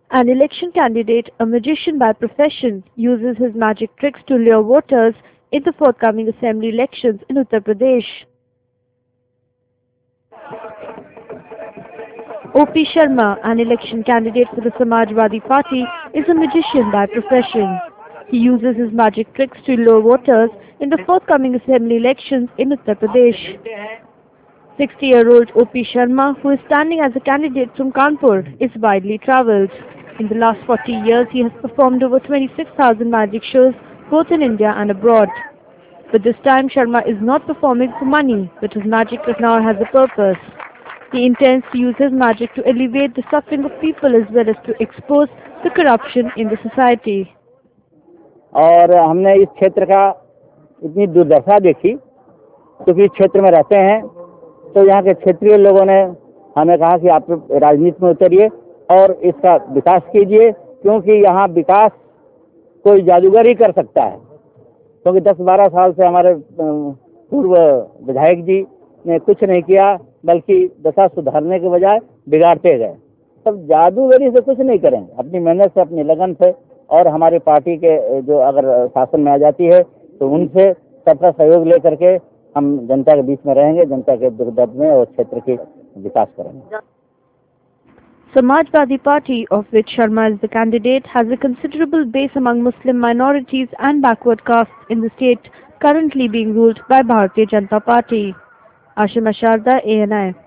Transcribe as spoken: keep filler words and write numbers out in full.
An election candidate, a magician by profession, uses his magic tricks to lure voters in the forthcoming assembly elections in Uttar Pradesh. O P Sharma, an election candidate for the Samajwadi Party, is a magician by profession. He uses his magic tricks to lure voters in the forthcoming assembly elections in Uttar Pradesh. sixty-year-old O P Sharma, who is standing as a candidate from Kanpur, is widely travelled. In the last forty years, he has performed over twenty-six thousand magic shows both in India and abroad. But this time, Sharma is not performing for money, but his magic now has a purpose. He intends to use his magic to alleviate the suffering of people as well as to expose the corruption in the society. और हमने इस क्षेत्र का इतनी दुर्दशा देखी, क्योंकि इस क्षेत्र में रहते हैं, तो यहाँ के क्षेत्रीय लोगों ने हमें कहा कि आप राजनीति में उतरिए और इसका विकास कीजिए, क्योंकि यहाँ विकास कोई जादूगर ही कर सकता है। क्योंकि दस बारह साल से हमारे पूर्व विधायक जी ने कुछ नहीं किया, बल्कि दशा सुधारने के बजाय बिगाड़ते गए। सब जादूगरी से कुछ नहीं करेंगे, अपनी मेहनत से, अपनी लगन से, और हमारी पार्टी के जो अगर शासन में आ जाती है तो उनसे सबका सहयोग लेकर के हम जनता के बीच में रहेंगे, जनता के दुख दर्द में और क्षेत्र के विकास करेंगे। Samajwadi Party, of which Sharma is the candidate, has a considerable base among Muslim minorities and backward castes in the state, currently being ruled by Bharatiya Janata Party. Ashima Sharda, A N I.